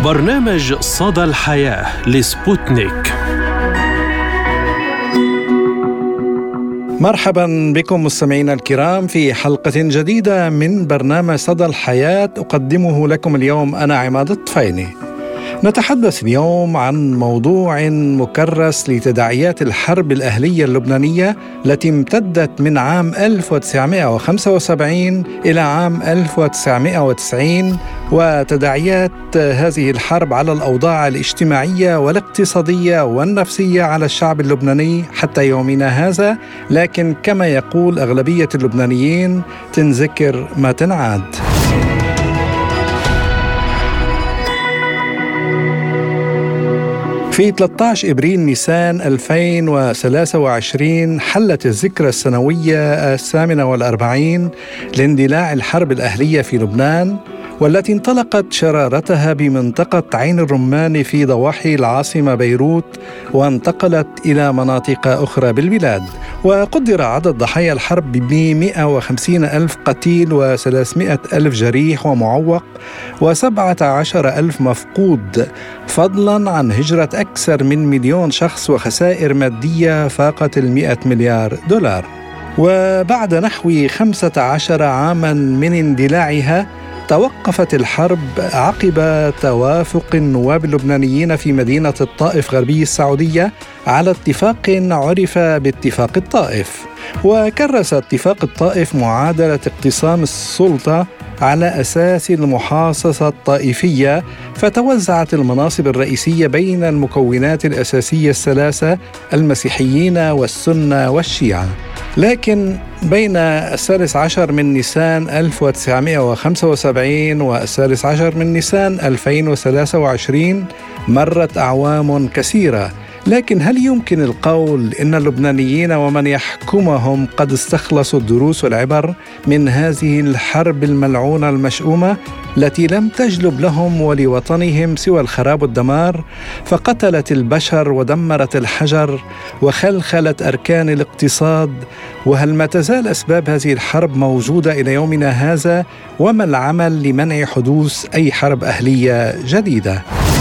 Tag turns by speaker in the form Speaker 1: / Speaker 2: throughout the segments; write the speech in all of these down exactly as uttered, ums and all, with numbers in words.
Speaker 1: برنامج صدى الحياة لسبوتنيك.
Speaker 2: مرحبا بكم مستمعينا الكرام في حلقة جديدة من برنامج صدى الحياة أقدمه لكم اليوم أنا عماد الطفيلي. نتحدث اليوم عن موضوع مكرس لتداعيات الحرب الأهلية اللبنانية التي امتدت من عام ألف وتسعمائة وخمسة وسبعين إلى عام ألف وتسعمائة وتسعين، وتداعيات هذه الحرب على الأوضاع الاجتماعية والاقتصادية والنفسية على الشعب اللبناني حتى يومنا هذا، لكن كما يقول أغلبية اللبنانيين تنذكر ما تنعاد. في ثلاثة عشر إبريل نيسان ألفين وثلاثة وعشرين حلت الذكرى السنوية الثامنة والأربعين لاندلاع الحرب الأهلية في لبنان، والتي انطلقت شرارتها بمنطقة عين الرمان في ضواحي العاصمة بيروت، وانتقلت إلى مناطق أخرى بالبلاد. وقدر عدد ضحايا الحرب ب مئة وخمسين ألف قتيل وثلاثمائة ألف جريح ومعوق وسبعة عشر ألف مفقود، فضلا عن هجرة أكثر من مليون شخص وخسائر مادية فاقت المئة مليار دولار. وبعد نحو خمسة عشر عاما من اندلاعها توقفت الحرب عقب توافق النواب اللبنانيين في مدينة الطائف غربي السعودية على اتفاق عرف باتفاق الطائف. وكرس اتفاق الطائف معادلة اقتسام السلطة على أساس المحاصصة الطائفية، فتوزعت المناصب الرئيسية بين المكونات الأساسية الثلاثة: المسيحيين والسنة والشيعة. لكن بين الثالث عشر من نيسان ألف وتسعمائة وخمسة وسبعين والثالث عشر من نيسان ألفين وثلاثة وعشرين مرت أعوام كثيرة، لكن هل يمكن القول إن اللبنانيين ومن يحكمهم قد استخلصوا الدروس والعبر من هذه الحرب الملعونة المشؤومة التي لم تجلب لهم ولوطنهم سوى الخراب والدمار، فقتلت البشر ودمرت الحجر وخلخلت أركان الاقتصاد؟ وهل ما تزال أسباب هذه الحرب موجودة إلى يومنا هذا؟ وما العمل لمنع حدوث أي حرب أهلية جديدة؟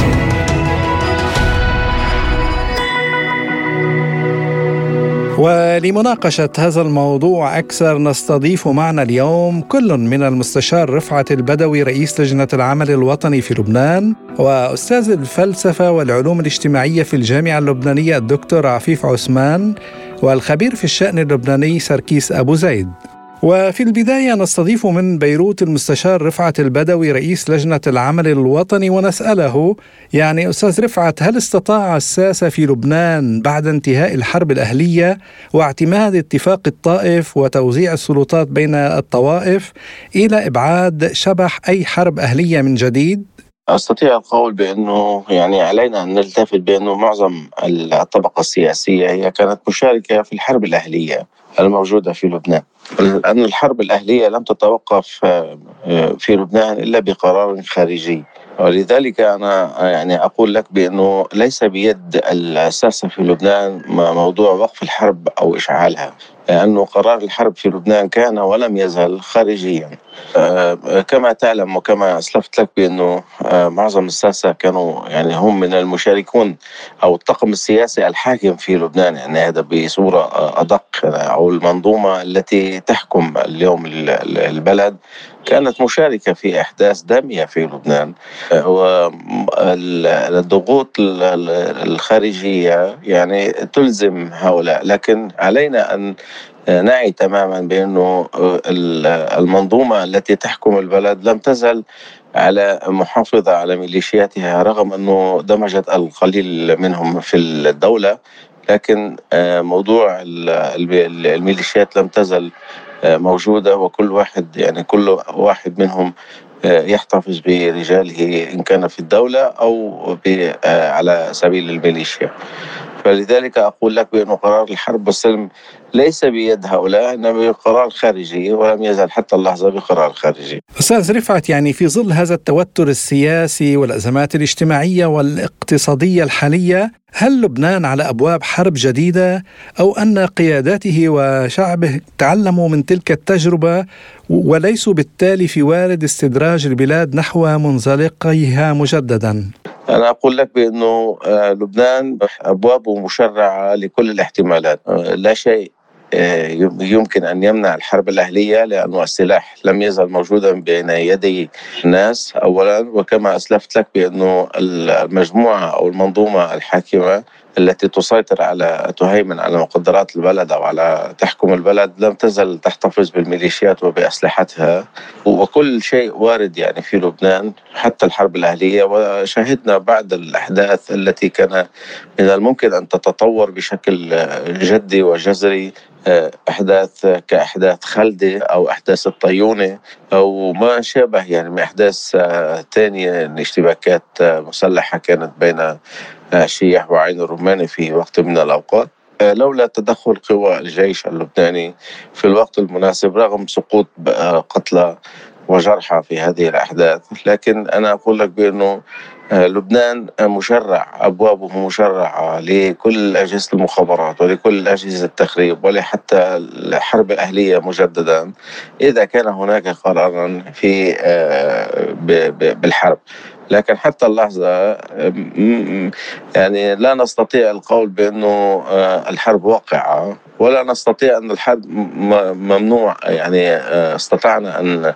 Speaker 2: ولمناقشة هذا الموضوع أكثر نستضيف معنا اليوم كل من المستشار رفعت البدوي رئيس لجنة العمل الوطني في لبنان، وأستاذ الفلسفة والعلوم الاجتماعية في الجامعة اللبنانية الدكتور عفيف عثمان، والخبير في الشأن اللبناني سركيس أبو زيد. وفي البداية نستضيف من بيروت المستشار رفعت البدوي رئيس لجنة العمل الوطني، ونسأله يعني أستاذ رفعت، هل استطاع الساسة في لبنان بعد انتهاء الحرب الأهلية واعتماد اتفاق الطائف وتوزيع السلطات بين الطوائف إلى إبعاد شبح أي حرب أهلية من جديد؟
Speaker 3: أستطيع القول بأنه يعني علينا أن نلتفت بأنه معظم الطبقة السياسية هي كانت مشاركة في الحرب الأهلية الموجودة في لبنان، لأن الحرب الأهلية لم تتوقف في لبنان إلا بقرار خارجي. ولذلك أنا يعني أقول لك بأنه ليس بيد الساسة في لبنان موضوع وقف الحرب أو إشعالها، لأنه قرار الحرب في لبنان كان ولم يزل خارجيا. كما تعلم وكما أسلفت لك بأنه معظم الساسة كانوا يعني هم من المشاركون أو الطاقم السياسي الحاكم في لبنان، يعني هذا بصورة أدق، أو المنظومة التي تحكم اليوم البلد كانت مشاركة في أحداث دامية في لبنان. والضغوط الخارجية يعني تلزم هؤلاء، لكن علينا أن نعي تماما بأنه المنظومة التي تحكم البلد لم تزل على محافظة على ميليشياتها، رغم أنه دمجت القليل منهم في الدولة، لكن موضوع الميليشيات لم تزل موجودة، وكل واحد يعني كل واحد منهم يحتفظ برجاله إن كان في الدولة أو على سبيل الميليشيا. فلذلك أقول لك بأن قرار الحرب والسلم ليس بيد هؤلاء، إنما بقرار خارجي، ولم يزل حتى اللحظة بقرار خارجي.
Speaker 2: أستاذ رفعت، يعني في ظل هذا التوتر السياسي والأزمات الاجتماعية والاقتصادية الحالية، هل لبنان على أبواب حرب جديدة، أو أن قياداته وشعبه تعلموا من تلك التجربة وليسوا بالتالي في وارد استدراج البلاد نحو منزلقيها مجددا؟
Speaker 3: أنا أقول لك بأنه لبنان أبوابه مشرعة لكل الاحتمالات. لا شيء يمكن أن يمنع الحرب الأهلية، لأن السلاح لم يزل موجودا بين يدي الناس أولا، وكما أسلفت لك بأنه المجموعة أو المنظومة الحاكمة التي تسيطر على تهيمن على مقدرات البلد أو على تحكم البلد لم تزل تحتفظ بالميليشيات وبأسلحتها، وكل شيء وارد يعني في لبنان حتى الحرب الأهلية. وشاهدنا بعد الأحداث التي كان من الممكن أن تتطور بشكل جدي وجذري، أحداث كأحداث خلدة أو أحداث الطيونة أو ما شابه، يعني من أحداث تانية، اشتباكات مسلحة كانت بين شيح وعين الرماني في وقت من الأوقات. لولا تدخل قوى الجيش اللبناني في الوقت المناسب رغم سقوط قتلى وجرحى في هذه الأحداث، لكن أنا أقول لك بأنه لبنان مشرع، أبوابه مشرعة لكل أجهزة المخابرات ولكل أجهزة التخريب ولحتى الحرب الأهلية مجددا إذا كان هناك قرارا في بالحرب. لكن حتى اللحظة يعني لا نستطيع القول بأنه الحرب واقعة، ولا نستطيع أن الحرب ممنوع. يعني استطعنا أن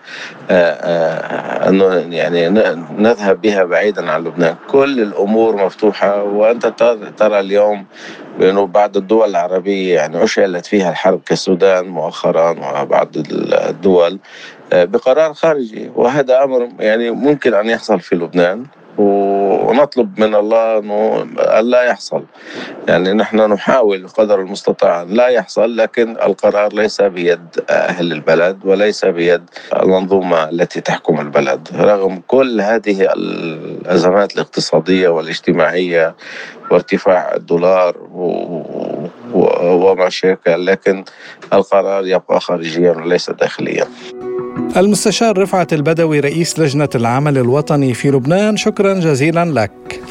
Speaker 3: أن يعني نذهب بها بعيدا عن لبنان. كل الأمور مفتوحة، وأنت ترى اليوم بأنه بعض الدول العربية يعني أشعلت فيها الحرب كالسودان مؤخرا وبعض الدول بقرار خارجي، وهذا أمر يعني ممكن أن يحصل في لبنان، ونطلب من الله أنه لا يحصل. يعني نحن نحاول قدر المستطاع لا يحصل، لكن القرار ليس بيد أهل البلد وليس بيد المنظومة التي تحكم البلد رغم كل هذه الأزمات الاقتصادية والاجتماعية وارتفاع الدولار وما شابه، لكن القرار يبقى خارجيا وليس داخليا.
Speaker 2: المستشار رفعت البدوي رئيس لجنة العمل الوطني في لبنان، شكرا جزيلا لك.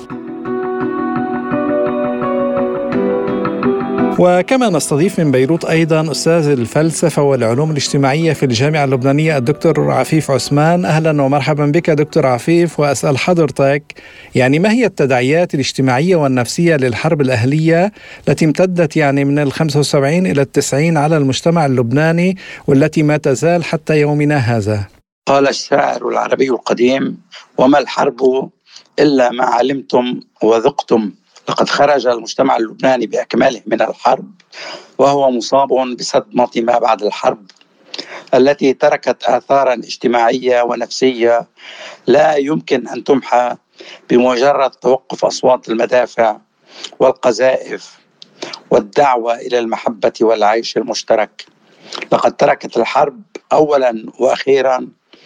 Speaker 2: وكما نستضيف من بيروت أيضا أستاذ الفلسفة والعلوم الاجتماعية في الجامعة اللبنانية الدكتور عفيف عثمان. أهلا ومرحبا بك دكتور عفيف. وأسأل حضرتك، يعني ما هي التداعيات الاجتماعية والنفسية للحرب الأهلية التي امتدت يعني من الخمسة وسبعين إلى التسعين على المجتمع اللبناني، والتي ما تزال حتى يومنا هذا؟
Speaker 4: قال الشاعر العربي القديم: وما الحرب إلا ما علمتم وذقتم. لقد خرج المجتمع اللبناني بأكمله من الحرب وهو مصاب بصدمة ما بعد الحرب التي تركت آثارا اجتماعية ونفسية لا يمكن أن تمحى بمجرد توقف أصوات المدافع والقذائف والدعوة إلى المحبة والعيش المشترك. لقد تركت الحرب أولا وأخيرا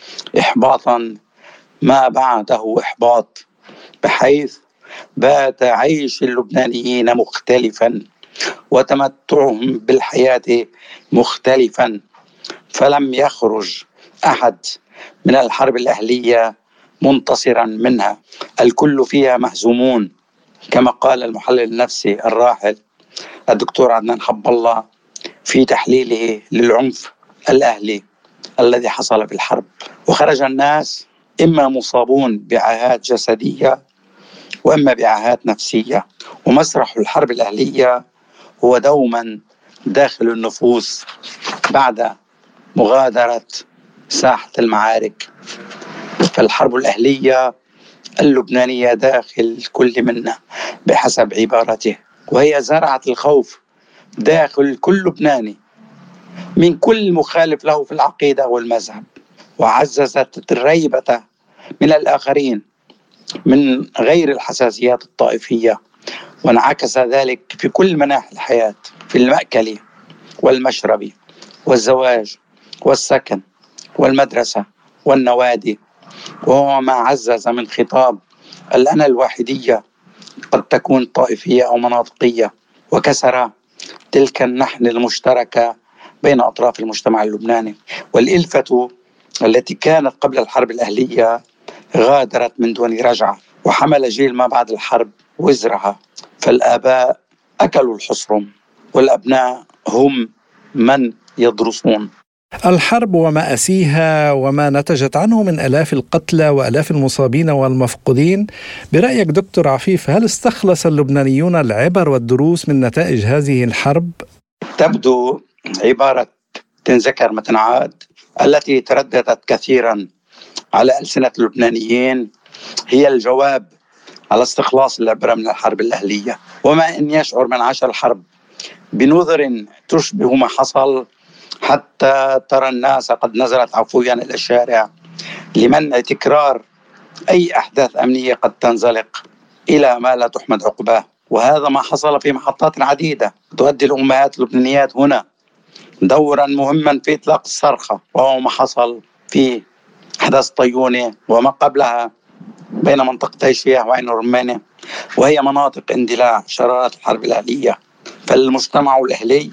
Speaker 4: إحباطا ما بعده إحباط، بحيث بات عيش اللبنانيين مختلفا وتمتعهم بالحياة مختلفا، فلم يخرج أحد من الحرب الأهلية منتصرا منها، الكل فيها مهزومون، كما قال المحلل النفسي الراحل الدكتور عدنان حب الله في تحليله للعنف الأهلي الذي حصل في الحرب. وخرج الناس إما مصابون بعاهات جسدية وإما بعاهات نفسية، ومسرح الحرب الأهلية هو دوما داخل النفوس بعد مغادرة ساحة المعارك. فالحرب الأهلية اللبنانية داخل كل منا بحسب عبارته، وهي زرعت الخوف داخل كل لبناني من كل مخالف له في العقيدة والمذهب، وعززت الريبة من الآخرين من غير الحساسيات الطائفية، وانعكس ذلك في كل مناحي الحياة، في المأكل والمشرب والزواج والسكن والمدرسة والنوادي، وهو ما عزز من خطاب الأنا الواحدية، قد تكون طائفية أو مناطقية، وكسر تلك النحن المشتركة بين أطراف المجتمع اللبناني. والإلفة التي كانت قبل الحرب الأهلية غادرت من دون رجعة، وحمل جيل ما بعد الحرب وزرها. فالآباء أكلوا الحصرم والأبناء هم من يدرسون.
Speaker 2: الحرب ومآسيها وما نتجت عنه من آلاف القتلى وآلاف المصابين والمفقودين، برأيك دكتور عفيف هل استخلص اللبنانيون العبر والدروس من نتائج هذه الحرب؟
Speaker 4: تبدو عبارة تنذكر ما تنعاد التي ترددت كثيرا على ألسنة اللبنانيين هي الجواب على استخلاص العبرة من الحرب الأهلية. وما إن يشعر من عاش الحرب بنذر تشبه ما حصل، حتى ترى الناس قد نزلت عفويا إلى الشارع لمنع تكرار أي أحداث أمنية قد تنزلق إلى ما لا تحمد عقباه. وهذا ما حصل في محطات عديدة. تؤدي الأمهات اللبنانيات هنا دورا مهما في إطلاق الصرخة، وهو ما حصل في أحداث طيونة وما قبلها بين منطقتي شياه وعين الرمانة، وهي مناطق اندلاع شرارات الحرب الأهلية. فالمجتمع الأهلي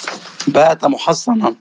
Speaker 4: بات محصنا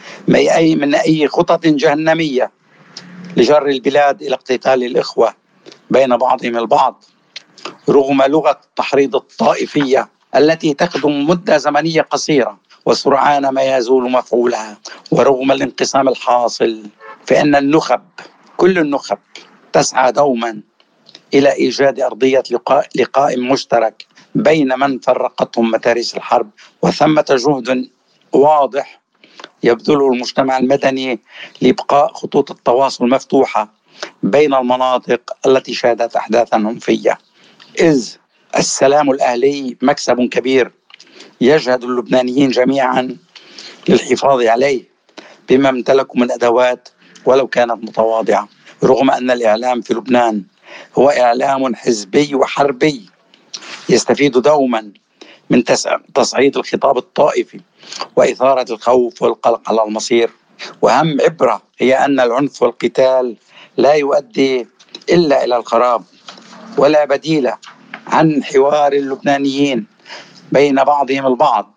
Speaker 4: من أي خطط جهنمية لجر البلاد إلى اقتتال الإخوة بين بعضهم البعض، رغم لغة التحريض الطائفية التي تخدم مدة زمنية قصيرة وسرعان ما يزول مفعولها، ورغم الانقسام الحاصل. فإن النخب كل النخب تسعى دوما إلى إيجاد أرضية لقاء, لقاء مشترك بين من فرقتهم متاريس الحرب. وثمة جهد واضح يبذله المجتمع المدني لإبقاء خطوط التواصل مفتوحة بين المناطق التي شهدت أحداثا عنفية، إذ السلام الأهلي مكسب كبير يجهد اللبنانيين جميعا للحفاظ عليه بما امتلكوا من أدوات ولو كانت متواضعة. رغم أن الإعلام في لبنان هو إعلام حزبي وحربي يستفيد دوما من تصعيد الخطاب الطائفي وإثارة الخوف والقلق على المصير. وأهم عبرة هي أن العنف والقتال لا يؤدي إلا إلى الخراب، ولا بديل عن حوار اللبنانيين بين بعضهم البعض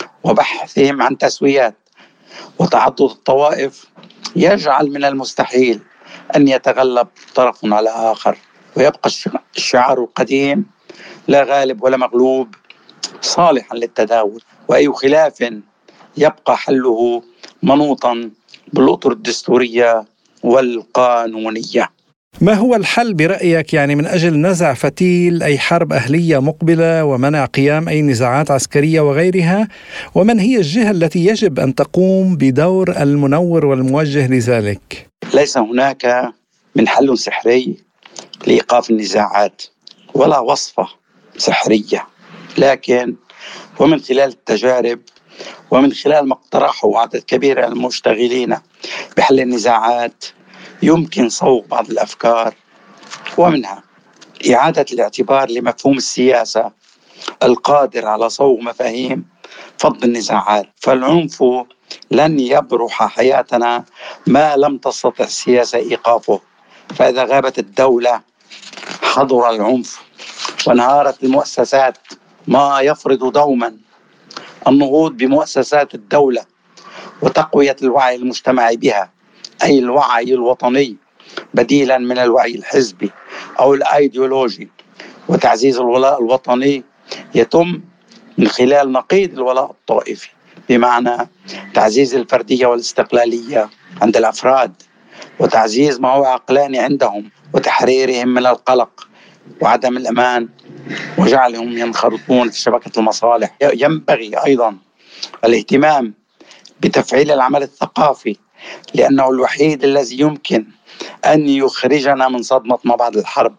Speaker 4: وبحثهم عن تسويات. وتعدد الطوائف يجعل من المستحيل أن يتغلب طرف على آخر، ويبقى الشعار القديم لا غالب ولا مغلوب صالحا للتداول، وأي خلاف يبقى حله منوطا بالأطر الدستورية والقانونية.
Speaker 2: ما هو الحل برأيك يعني من أجل نزع فتيل أي حرب أهلية مقبلة ومنع قيام أي نزاعات عسكرية وغيرها؟ ومن هي الجهة التي يجب أن تقوم بدور المنور والموجه لذلك؟
Speaker 4: ليس هناك من حل سحري لإيقاف النزاعات ولا وصفة سحرية، لكن ومن خلال التجارب ومن خلال ما اقترحه عدد كبير من المشتغلين بحل النزاعات يمكن صوغ بعض الأفكار، ومنها إعادة الاعتبار لمفهوم السياسة القادر على صوغ مفاهيم فض النزاعات. فالعنف لن يبرح حياتنا ما لم تستطع السياسة إيقافه، فإذا غابت الدولة حضر العنف وانهارت المؤسسات، ما يفرض دوما النهوض بمؤسسات الدولة وتقوية الوعي المجتمعي بها، أي الوعي الوطني بديلا من الوعي الحزبي أو الأيديولوجي. وتعزيز الولاء الوطني يتم من خلال نقيض الولاء الطائفي، بمعنى تعزيز الفردية والاستقلالية عند الأفراد، وتعزيز ما هو عقلاني عندهم، وتحريرهم من القلق وعدم الأمان، وجعلهم ينخرطون في شبكة المصالح. ينبغي أيضا الاهتمام بتفعيل العمل الثقافي، لأنه الوحيد الذي يمكن أن يخرجنا من صدمة ما بعد الحرب،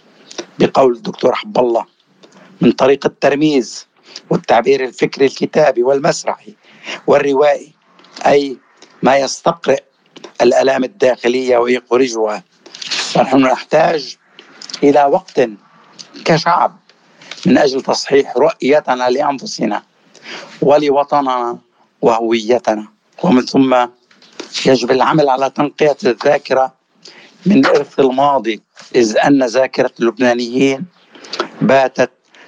Speaker 4: بقول الدكتور حب الله، من طريق الترميز والتعبير الفكري الكتابي والمسرحي والروائي، أي ما يستقرئ الآلام الداخلية ويخرجها. فنحن نحتاج إلى وقت كشعب من أجل تصحيح رؤيتنا لأنفسنا ولوطننا وهويتنا، ومن ثم يجب العمل على تنقية الذاكرة من إرث الماضي، إذ أن ذاكرة اللبنانيين باتت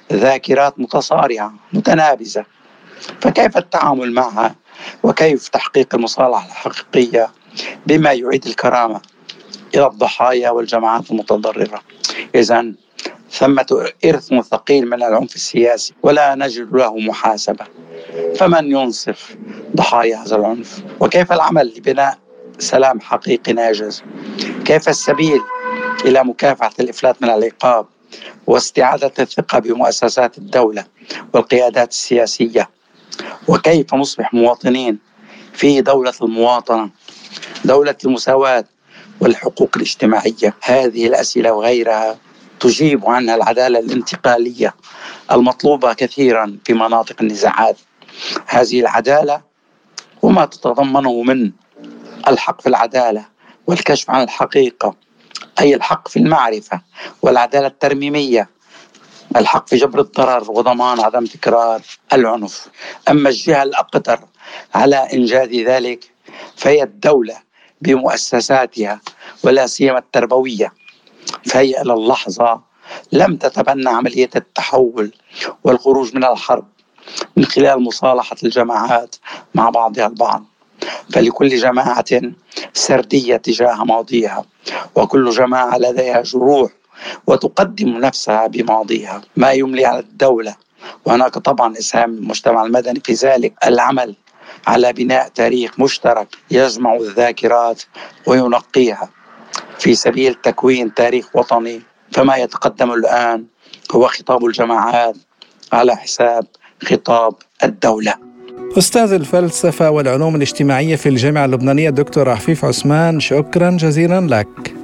Speaker 4: ذاكرات متصارعة متنابزة، فكيف التعامل معها وكيف تحقيق المصالحة الحقيقية بما يعيد الكرامة إلى الضحايا والجماعات المتضررة؟ إذن ثمة إرث ثقيل من العنف السياسي ولا نجد له محاسبة، فمن ينصف ضحايا هذا العنف؟ وكيف العمل لبناء سلام حقيقي ناجز؟ كيف السبيل إلى مكافحة الإفلات من العقاب واستعادة الثقة بمؤسسات الدولة والقيادات السياسية؟ وكيف نصبح مواطنين في دولة المواطنة، دولة المساواة والحقوق الاجتماعية؟ هذه الأسئلة وغيرها تجيب عنها العدالة الانتقالية المطلوبة كثيرا في مناطق النزاعات. هذه العدالة وما تتضمنه من الحق في العدالة والكشف عن الحقيقة، أي الحق في المعرفة، والعدالة الترميمية، الحق في جبر الضرر وضمان عدم تكرار العنف. أما الجهة الأقدر على إنجاز ذلك فهي الدولة بمؤسساتها ولا سيما التربوية، فهي إلى اللحظة لم تتبنى عملية التحول والخروج من الحرب من خلال مصالحة الجماعات مع بعضها البعض، فلكل جماعة سردية تجاه ماضيها، وكل جماعة لديها جروح وتقدم نفسها بماضيها. ما يملي على الدولة، وهناك طبعا إسهام المجتمع المدني في ذلك، العمل على بناء تاريخ مشترك يجمع الذاكرات وينقيها في سبيل تكوين تاريخ وطني. فما يتقدم الآن هو خطاب الجماعات على حساب خطاب الدولة.
Speaker 2: أستاذ الفلسفة والعلوم الاجتماعية في الجامعة اللبنانية دكتور عفيف عثمان، شكرا جزيلا لك.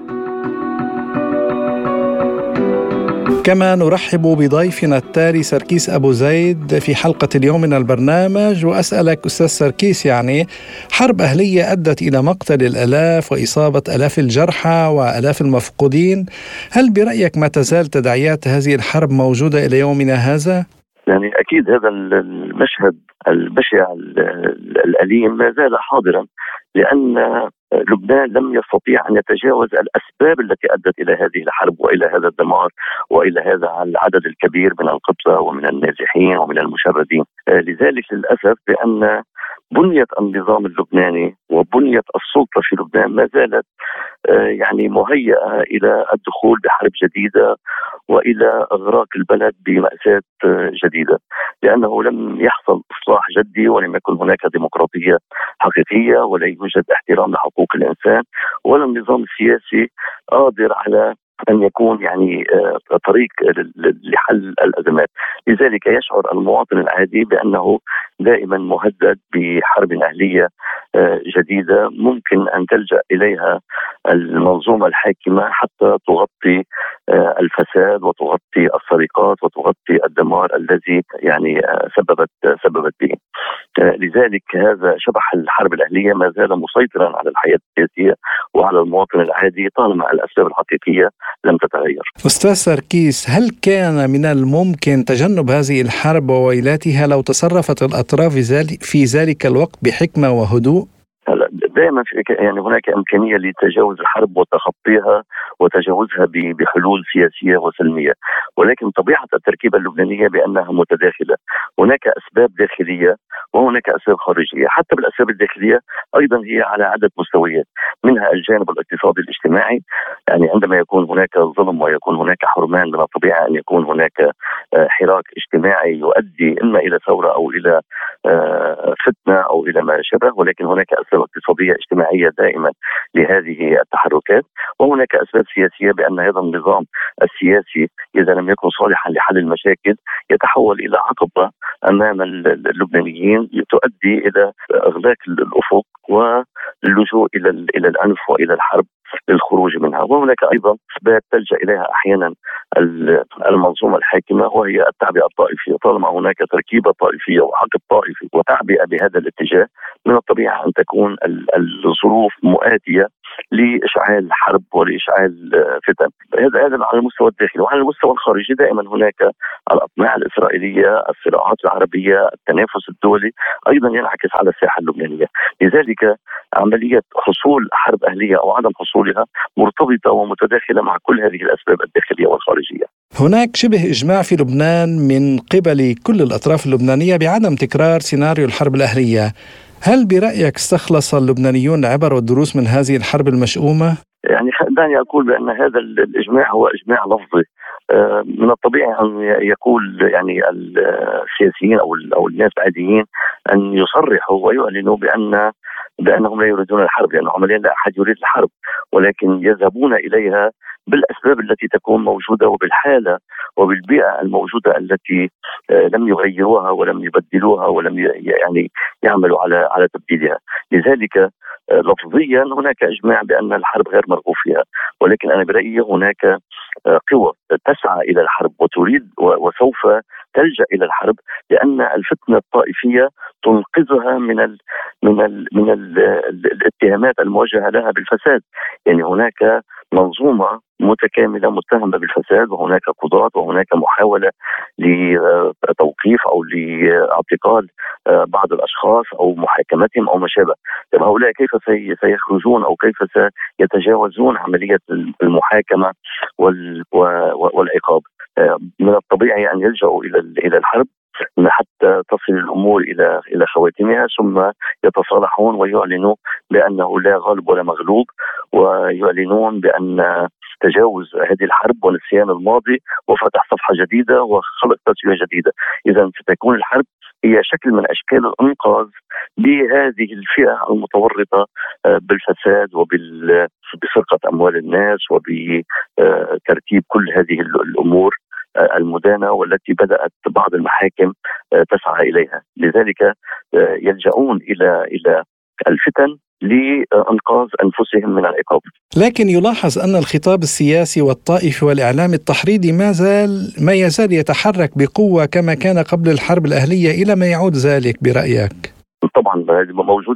Speaker 2: كما نرحب بضيفنا التالي سركيس أبو زيد في حلقة اليوم من البرنامج، وأسألك أستاذ سركيس، يعني حرب أهلية أدت إلى مقتل الآلاف وإصابة آلاف الجرحى وآلاف المفقودين، هل برأيك ما تزال تداعيات هذه الحرب موجودة إلى يومنا هذا؟
Speaker 5: يعني أكيد هذا المشهد البشع الأليم ما زال حاضرا، لأن لبنان لم يستطيع أن يتجاوز الأسباب التي أدت إلى هذه الحرب وإلى هذا الدمار وإلى هذا العدد الكبير من القتلى ومن النازحين ومن المشردين. لذلك للأسف بأن بنية النظام اللبناني وبنية السلطة في لبنان ما زالت يعني مهيئة إلى الدخول بحرب جديدة وإلى إغراق البلد بمأساة جديدة، لأنه لم يحصل إصلاح جدي ولم يكن هناك ديمقراطية حقيقية ولا يوجد احترام لحقوق الإنسان، ولا النظام السياسي قادر على أن يكون يعني طريق لحل الأزمات. لذلك يشعر المواطن العادي بأنه دائما مهدد بحرب أهلية جديدة ممكن أن تلجأ إليها المنظومة الحاكمة حتى تغطي الفساد وتغطي السرقات وتغطي الدمار الذي يعني سببت سببت به. لذلك هذا شبح الحرب الأهلية ما زال مسيطرا على الحياة السياسية وعلى المواطن العادي طالما الأسباب الحقيقية لم تتغير.
Speaker 2: أستاذ سركيس، هل كان من الممكن تجنب هذه الحرب وويلاتها لو تصرفت الأطراف في ذلك الوقت بحكمة وهدوء؟
Speaker 5: دائما يعني هناك إمكانية لتجاوز الحرب وتخطيها وتجاوزها بحلول سياسية وسلمية، ولكن طبيعة التركيبة اللبنانية بأنها متداخلة، هناك أسباب داخلية وهناك أسباب خارجية. حتى بالأسباب الداخلية أيضا هي على عدة مستويات، منها الجانب الاقتصادي الاجتماعي، يعني عندما يكون هناك ظلم ويكون هناك حرمان من الطبيعة أن يكون هناك حراك اجتماعي يؤدي إما إلى ثورة أو إلى فتنة أو إلى ما شابه، ولكن هناك أسباب اقتصادية اجتماعية دائما لهذه التحركات، وهناك أسباب سياسية بأن هذا النظام السياسي إذا لم يكن صالحا لحل المشاكل يتحول إلى عقبة أمام اللبنانيين تؤدي إلى إغلاق الأفق واللجوء إلى إلى العنف وإلى الحرب للخروج منها. وهناك أيضا أسباب تلجأ إليها أحيانا المنظومة الحاكمة وهي التعبئة الطائفية. طالما هناك تركيبة طائفية وحقد طائفي وتعبئة بهذا الاتجاه من الطبيعي أن تكون الظروف مؤاتية لإشعال حرب ولإشعال فتن. هذا هذا على المستوى الداخلي. وعلى المستوى الخارجي دائما هناك الأطماع الإسرائيلية، الصراعات العربية، التنافس الدولي أيضا ينعكس على الساحة اللبنانية. لذلك عملية حصول حرب أهلية أو عدم حصولها مرتبطة ومتداخلة مع كل هذه الأسباب الداخلية والخارجية.
Speaker 2: هناك شبه إجماع في لبنان من قبل كل الأطراف اللبنانية بعدم تكرار سيناريو الحرب الأهلية. هل برأيك استخلص اللبنانيون العبر والدروس من هذه الحرب المشؤومة؟
Speaker 5: يعني دعني أقول بأن هذا الإجماع هو إجماع لفظي. من الطبيعي أن يقول يعني السياسيين أو أو الناس العاديين أن يصرحوا ويعلنوا بأن بأنهم لا يريدون الحرب، لأن عمليا لا أحد يريد الحرب، ولكن يذهبون إليها بالأسباب التي تكون موجودة وبالحالة وبالبيئة الموجودة التي لم يغيروها ولم يبدلوها ولم يعني يعملوا على على تبديلها. لذلك لفظيا هناك إجماع بأن الحرب غير مرغوب فيها، ولكن أنا برأيي هناك قوى تسعى إلى الحرب وتريد وسوف تلجأ إلى الحرب، لأن الفتنة الطائفية تنقذها من ال من ال من ال الاتهامات الموجهة لها بالفساد. يعني هناك منظومة متكاملة متهمة بالفساد، وهناك قضاة، وهناك محاولة لتوقيف أو لاعتقال بعض الأشخاص أو محاكمتهم أو ما شابه. طيب هؤلاء كيف سيخرجون أو كيف سيتجاوزون عملية المحاكمة والعقاب؟ من الطبيعي أن يلجأوا إلى إلى الحرب حتى تصل الأمور إلى إلى خواتمها، ثم يتصالحون ويعلنوا بأنه لا غالب ولا مغلوب، ويعلنون بأن تجاوز هذه الحرب ونسيان الماضي وفتح صفحة جديدة وخلق تسوية جديدة. إذا ستكون الحرب هي شكل من أشكال الإنقاذ لهذه الفئة المتورطة بالفساد وبسرقة أموال الناس وبترتيب كل هذه الأمور المدانة والتي بدأت بعض المحاكم تسعى إليها. لذلك يلجؤون إلى إلى الفتن لإنقاذ أنفسهم من العقاب.
Speaker 2: لكن يلاحظ أن الخطاب السياسي والطائفي والإعلام التحريضي ما زال ما يزال يتحرك بقوة كما كان قبل الحرب الأهلية. إلى ما يعود ذلك برأيك؟
Speaker 5: طبعا موجود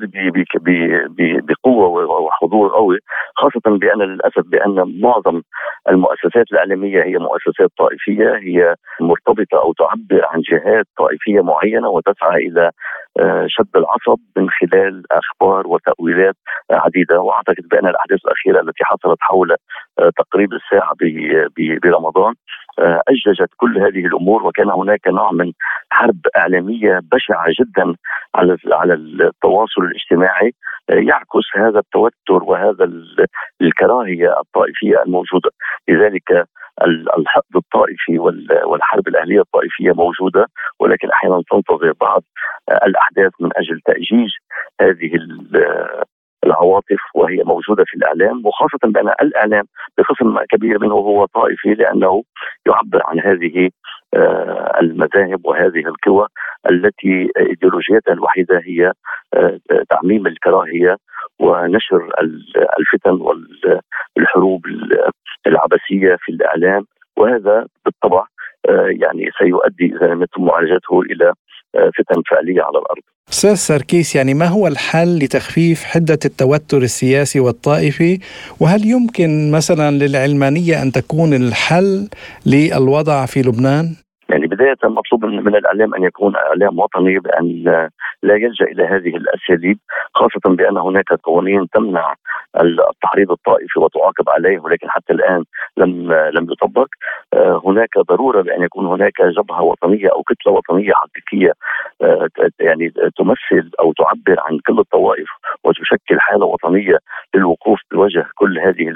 Speaker 5: بقوة وحضور قوي، خاصة بأن للأسف بأن معظم المؤسسات الإعلامية هي مؤسسات طائفية، هي مرتبطة أو تعبر عن جهات طائفية معينة وتسعى إلى شد العصب من خلال أخبار وتأويلات عديدة. وأعتقد بأن الأحداث الأخيرة التي حصلت حول تقريب الساعة برمضان أججت كل هذه الأمور، وكان هناك نوع من حرب إعلامية بشعة جدا على على التواصل الاجتماعي يعكس هذا التوتر وهذا الكراهية الطائفية الموجودة. لذلك الحقد الطائفي والحرب الأهلية الطائفية موجودة، ولكن أحيانا تنتظر بعض الأحداث من أجل تأجيج هذه العواطف، وهي موجودة في الإعلام، وخاصة بأن الإعلام بقسم كبير منه هو طائفي، لأنه يعبر عن هذه المذاهب وهذه القوى التي إيديولوجيتها الوحيدة هي تعميم الكراهية ونشر الفتن والحروب العبثية في الإعلام. وهذا بالطبع يعني سيؤدي إذا لم يتم معالجته إلى فتن فعلية على الأرض.
Speaker 2: أستاذ سركيس، يعني ما هو الحل لتخفيف حدة التوتر السياسي والطائفي؟ وهل يمكن مثلا للعلمانية أن تكون الحل للوضع في لبنان؟
Speaker 5: يعني بداية مطلوب من الإعلام أن يكون إعلام وطني، بأن لا يلجأ إلى هذه الأساليب، خاصة بأن هناك قوانين تمنع التحريض الطائفي وتعاقب عليه، ولكن حتى الآن لم لم يطبق. هناك ضرورة بأن يكون هناك جبهة وطنية أو كتلة وطنية حقيقية يعني تمثل أو تعبر عن كل الطوائف وتشكل حالة وطنية للوقوف بوجه كل هذه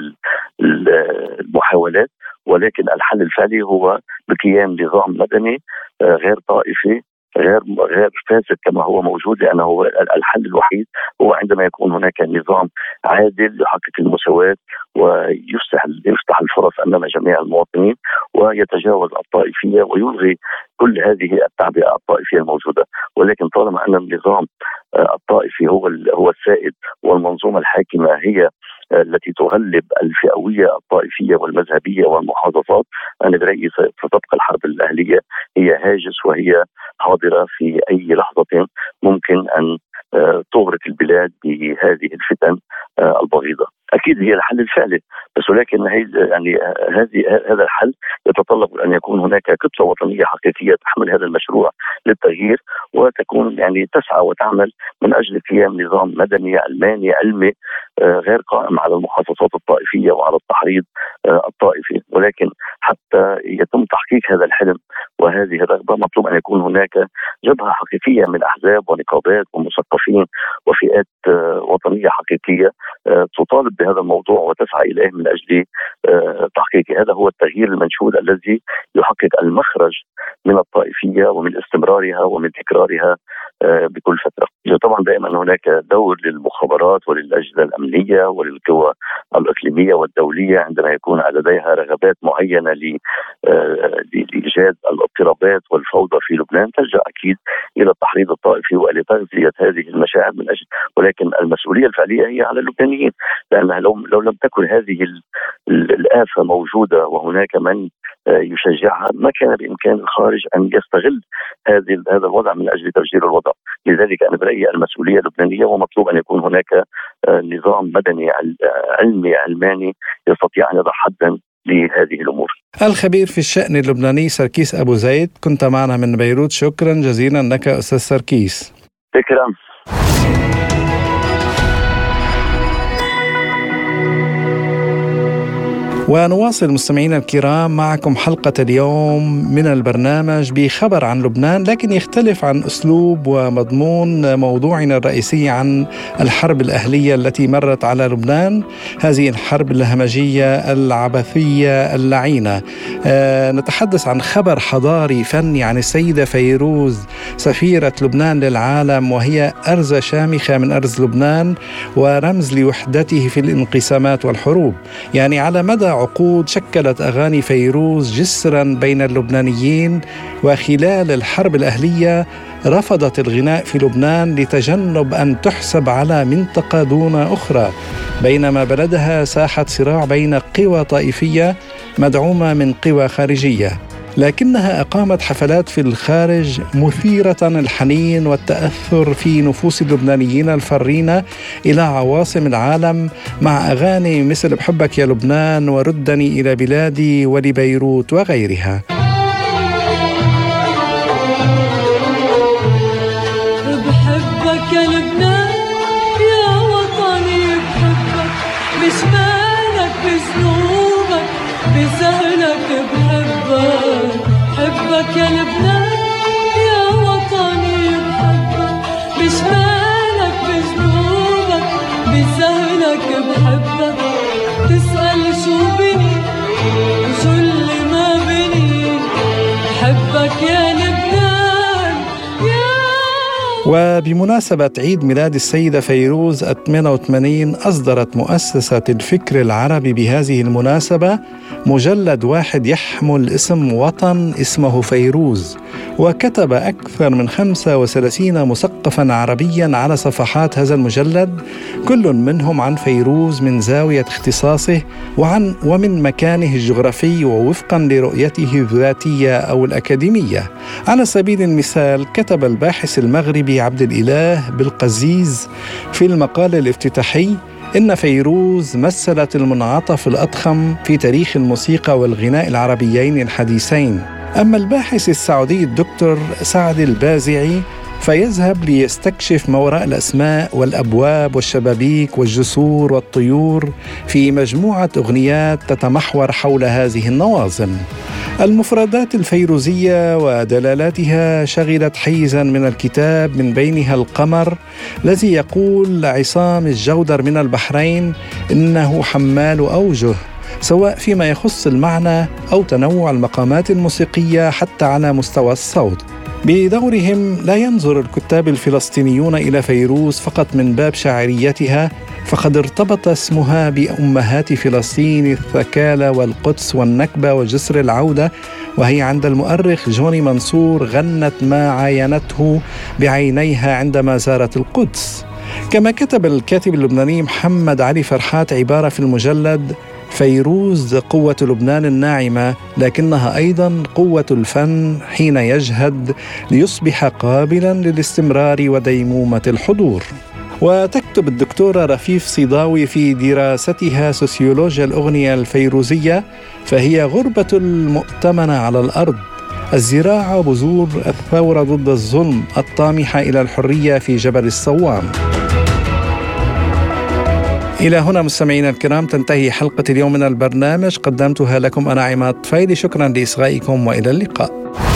Speaker 5: المحاولات. ولكن الحل الفعلي هو بقيام نظام مدني غير طائفي غير غير فاسد كما هو موجود، لأنه الحل الوحيد هو عندما يكون هناك نظام عادل يحقق المساواة ويفتح يفتح الفرص أمام جميع المواطنين ويتجاوز الطائفية ويلغي كل هذه التعبئة الطائفية الموجودة. ولكن طالما أن النظام الطائفي هو هو السائد والمنظومة الحاكمة هي التي تغلب الفئوية الطائفية والمذهبية والمحافظات، أنا برأيي ستبقى الحرب الأهلية هي هاجس وهي حاضرة في أي لحظة ممكن أن تغرق البلاد بهذه الفتن البغيضة. اكيد هي الحل الفعلي، بس ولكن هي يعني هذه هذا الحل يتطلب ان يكون هناك كتله وطنيه حقيقيه تحمل هذا المشروع للتغيير، وتكون يعني تسعى وتعمل من اجل قيام نظام مدني علماني علمي غير قائم على المخصصات الطائفيه وعلى التحريض الطائفي. ولكن حتى يتم تحقيق هذا الحلم وهذه الرغبه مطلوب ان يكون هناك جبهه حقيقيه من احزاب ونقابات ومثقفين وفئات وطنيه حقيقيه تطالب بهذا الموضوع وتسعى اليه من اجل تحقيقه. هذا هو التغيير المنشود الذي يحقق المخرج من الطائفيه ومن استمرارها ومن تكرارها بكل فتره. طبعا دائما هناك دور للمخابرات وللاجهزه الامنيه وللقوى الاقليميه والدوليه عندما يكون لديها رغبات معينه لايجاد الاضطرابات والفوضى في لبنان، تلجا اكيد الى التحريض الطائفي والى تغذيه هذه المشاعر من اجل، ولكن المسؤوليه الفعليه هي على اللبنانيين، لان لو لو لم تكن هذه الآفة موجوده وهناك من يشجعها ما كان بامكان الخارج ان يستغل هذه هذا الوضع من اجل تفجير الوضع. لذلك انا برايي المسؤوليه اللبنانيه ومطلوب ان يكون هناك نظام مدني علمي علماني يستطيع ان يضع حدا لهذه الامور.
Speaker 2: الخبير في الشأن اللبناني سركيس ابو زيد، كنت معنا من بيروت، شكرا جزيلا لك استاذ سركيس.
Speaker 5: شكرا.
Speaker 2: ونواصل مستمعينا الكرام معكم حلقة اليوم من البرنامج بخبر عن لبنان، لكن يختلف عن أسلوب ومضمون موضوعنا الرئيسي عن الحرب الأهلية التي مرت على لبنان، هذه الحرب الهمجية العبثية اللعينة. آه نتحدث عن خبر حضاري فني عن السيدة فيروز سفيرة لبنان للعالم، وهي أرزة شامخة من أرز لبنان ورمز لوحدته في الانقسامات والحروب. يعني على مدى عقود شكلت أغاني فيروز جسرا بين اللبنانيين، وخلال الحرب الأهلية رفضت الغناء في لبنان لتجنب أن تحسب على منطقة دون أخرى، بينما بلدها ساحة صراع بين قوى طائفية مدعومة من قوى خارجية، لكنها أقامت حفلات في الخارج مثيرة الحنين والتأثر في نفوس اللبنانيين الفارين إلى عواصم العالم مع أغاني مثل بحبك يا لبنان وردني إلى بلادي ولبيروت وغيرها.
Speaker 6: بحبك يا لبنان يا وطني، بحبك مش مالك بذنوبك بسهلك، بحبك بحبك يا لبنان يا وطني، بحبك مش مالك بذنوبك بسهلك، بحبك تسأل شو بني وشو اللي ما بني، بحبك يا لبنان يا.
Speaker 2: وبمناسبة عيد ميلاد السيدة فيروز الثامنة وثمانين أصدرت مؤسسة الفكر العربي بهذه المناسبة مجلد واحد يحمل اسم وطن اسمه فيروز، وكتب أكثر من خمسة وثلاثين مثقفا عربيا على صفحات هذا المجلد، كل منهم عن فيروز من زاوية اختصاصه وعن ومن مكانه الجغرافي ووفقا لرؤيته الذاتية أو الأكاديمية. على سبيل المثال كتب الباحث المغربي عبد الإله بالقزيز في المقال الافتتاحي إن فيروز مثلت المنعطف الأضخم في تاريخ الموسيقى والغناء العربيين الحديثين. أما الباحث السعودي الدكتور سعد البازعي فيذهب ليستكشف ما وراء الأسماء والأبواب والشبابيك والجسور والطيور في مجموعة أغنيات تتمحور حول هذه النواظم. المفردات الفيروزية ودلالاتها شغلت حيزا من الكتاب، من بينها القمر الذي يقول عصام الجودر من البحرين إنه حمال أوجه، سواء فيما يخص المعنى أو تنوع المقامات الموسيقية حتى على مستوى الصوت. بدورهم لا ينظر الكتاب الفلسطينيون إلى فيروز فقط من باب شاعريتها، فقد ارتبط اسمها بأمهات فلسطين الثكالى والقدس والنكبة وجسر العودة، وهي عند المؤرخ جوني منصور غنت ما عاينته بعينيها عندما زارت القدس. كما كتب الكاتب اللبناني محمد علي فرحات عبارة في المجلد: فيروز قوة لبنان الناعمة، لكنها أيضا قوة الفن حين يجهد ليصبح قابلا للاستمرار وديمومة الحضور. وتكتب الدكتورة رفيف صيداوي في دراستها سوسيولوجيا الأغنية الفيروزية: فهي غربة المؤتمنة على الأرض، الزراعة بذور الثورة ضد الظلم الطامحة إلى الحرية في جبل الصوام. إلى هنا مستمعينا الكرام تنتهي حلقة اليوم من البرنامج، قدمتها لكم أنا عماد طفيلي. شكرا لإصغائكم وإلى اللقاء.